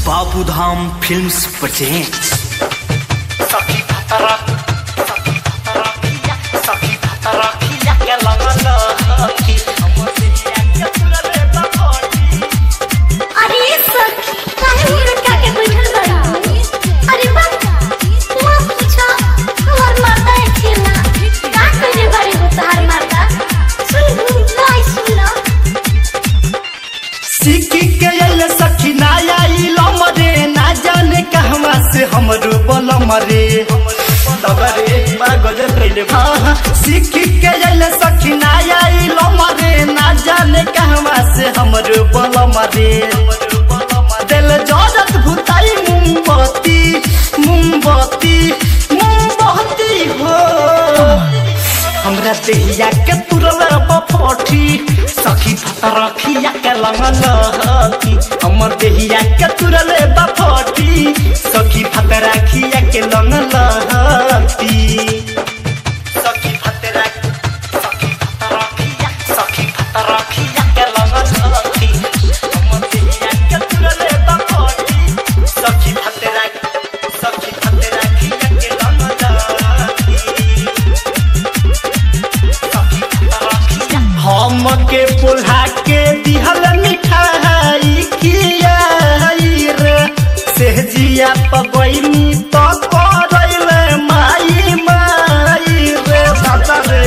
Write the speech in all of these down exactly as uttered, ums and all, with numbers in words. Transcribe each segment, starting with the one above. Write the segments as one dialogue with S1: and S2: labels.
S1: Babudham films presents
S2: सखी भतरा सखी भतरा किया सखी भतरा किया के लगल की हमर दिया के पूरा रे बाबूजी।
S3: अरे सखी काहे मुरट का के बैठल बड़ा? अरे बा मत पूछो तोहर मर्दा है खेला का करे बारे हो तोहर मर्दा सुन नहीं सुन
S2: सीखी के आइल सखी ना आइल मरे ना जाने कहवा से हमरो बल मरे तबरे पागल कइले हां सीखी के आइल सखी ना आइल मरे ना जाने कहवा से हमरो बल मरे दिल जरत भुताई मोमबत्ती मोमबत्ती मोमबत्ती हो हमरा देहिया के तुरल बफठी सखी भतरा खिया के लगल की हमर देहिया के तुरल बफठी सखी भतरा खिया के लगल की सखी भतरा सखी भतरा खिया सखी भतरा खिया के लगल की हमर देहिया के तुरल बफठी सखी भतरा सखी भतरा खिया के लगल हम के पुल्हा के दिहल मिठाई खियाई रे सेहजिया पबैनी तो करैले माई माई रे दादा रे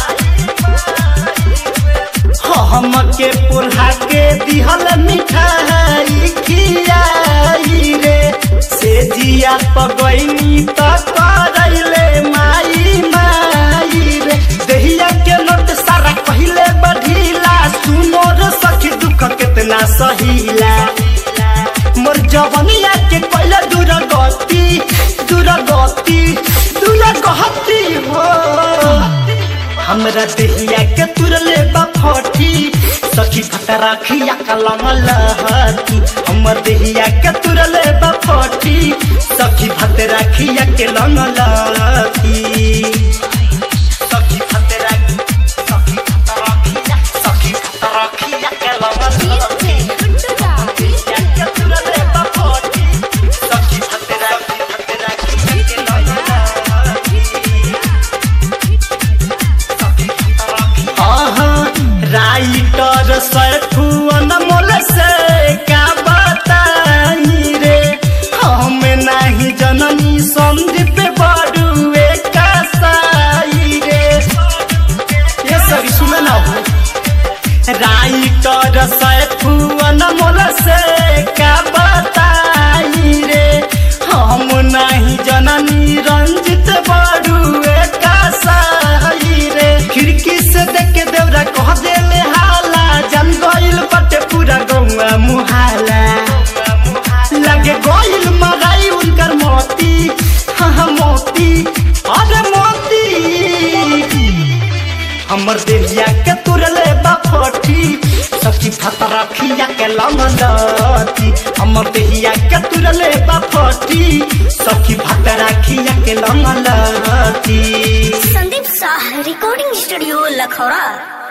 S2: हम के पुल्हा के दिहल मिठाई खियाई रे सेहजिया पबैनी तो करैले माई माई रे देहिया के नोट सारा पहिले बढ़ीला सुनो रे सखी दुख कितना सहीला मोर जवनिया के पहिले दूर गति दूर गति दूर गहती हो हमरा देहिया के तुरले बफठी सखी भतरा खिया के लगल हती हमर देहिया के तुरले बफठी सखी भतरा खिया के लगल हती सखी भतरा सखी भतरा खिया सखी भतरा खिया के लगल हती देहिया के तुरले बफठी सखी भतरा भतरा खिया के लगल हती सखी भतरा आहा राइटर सरखुअन मोल से का बताई रे हम नहीं जननी संदीप बड़ुए का साई रे ये सभी सुन ना हो राइटर सरखुअन मोल से का बताई रे हम नहीं जननी रंजित बड़ुए का साई रे खिड़की से देख के देवरा कह देले हाला जन गइल बटे पूरा गौवा मुहाला लगे गइल मगाई उनकर मोती हाँ मोती अरे मोती हमर देहिया के तुरले बफठी सखी भतरा खिया के लगलती हमर देहिया के तुरले बफठी सखी भतरा खिया के लगलती।
S3: Sandeep Shah recording studio Lakhaura.